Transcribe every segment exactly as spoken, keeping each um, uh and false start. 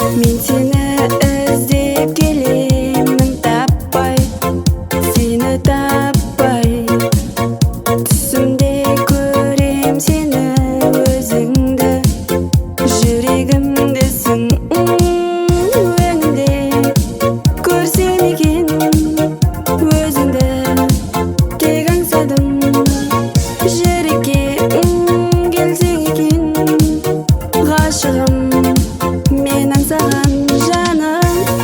Мен сені іздеп келемін, таппай, сені таппай. Түсімде көрем сені, өзіңді, жүрегімдесің. Өңімде көрсем екен өзіңді, тек аңсадым жүрекке. Келсең екен ғашығым, мен аңсаған жаным.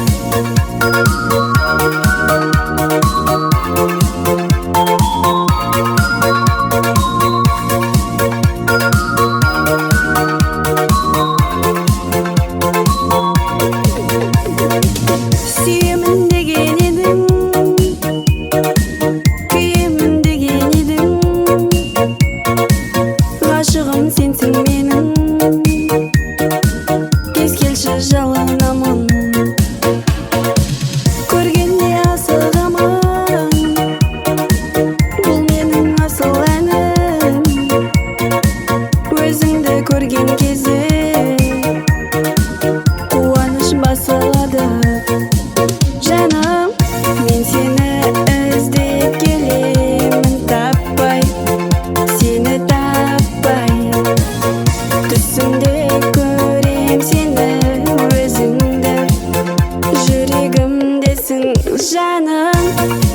Сүйемін деген едің, күйемін деген едің. Ғашығым сенсің менің, тез келші жалынамын. Көргенде асығамын, бұл менің асыл әнім. Өзіңді көрген кезде қуаныш басылады. Жаным, мен сені іздеп келемін, таппай, сені таппай. Түсімде көрем сені, өзіңді, жүрегімдесің жаным.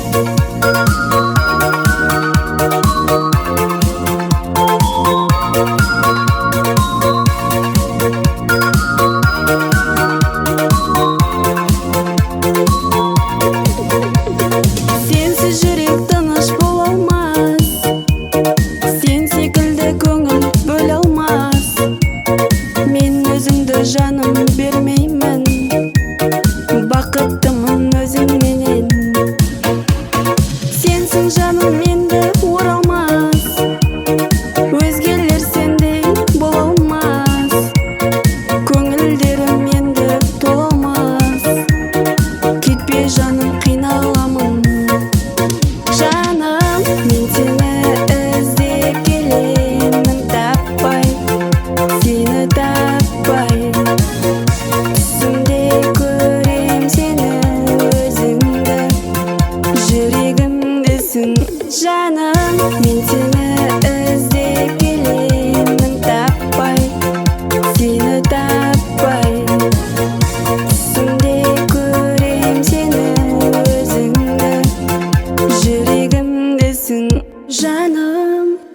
Сенсіз жүрек тыныш бола алмас, сен секілді көңіл бөле алмас. Мен өзіңді жаным бермеймін, бақыттымын өзіңменен. Сенсің жаным енді оралмас, өзгелер сендей бола алмас. Көңілдерім енді толмас, кетпе жаным қиналамын. Жаным, мен сені іздеп келемін, таппай, сені таппай. Түсімде көрем сені, өзіңді, жүрегімдесің жаным. Мен сені іздеп келемін, таппай, сені таппай. Түсімде көрем сені, өзіңді, жүрегімдесің жаным.